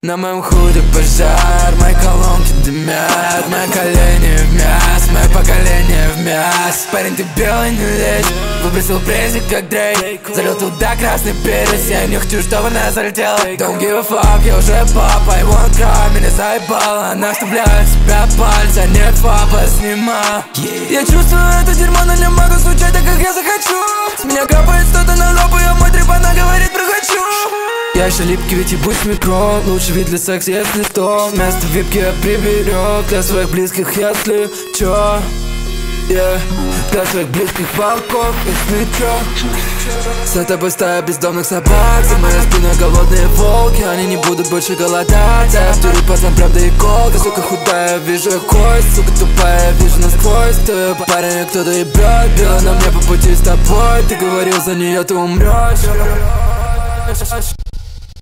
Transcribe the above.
На моем худе пожар, мои колонки дымят, мои колени в мяс, мое поколение в мяс. Парень, ты белый не лезь, выбросил презик как Дрейк, залил туда красный перец, я не хочу, чтобы она залетела. Don't give a fuck, я уже папа, I want cry, меня заебала. Она вставляет в себя пальцы, нет папа, снима. Я чувствую это дерьмо, но не могу стучать так, как я захочу. С меня капает что-то на лоб, и мой трип, она говорит, прохочу. Я еще липкий, ведь ебусь микро. Лучший вид для секса, если что. Место в випке я приберег для своих близких, если чё. Для своих близких волков, если чё. За тобой стая бездомных собак, за моей спиной голодные волки. Они не будут больше голодать. Я в тюрьме пацан, правда иголка. Сука худая, вижу я кость. Сука тупая, вижу насквозь. Ты парень, кто-то ебет. Била на мне по пути с тобой. Ты говорил, за нее ты умрешь.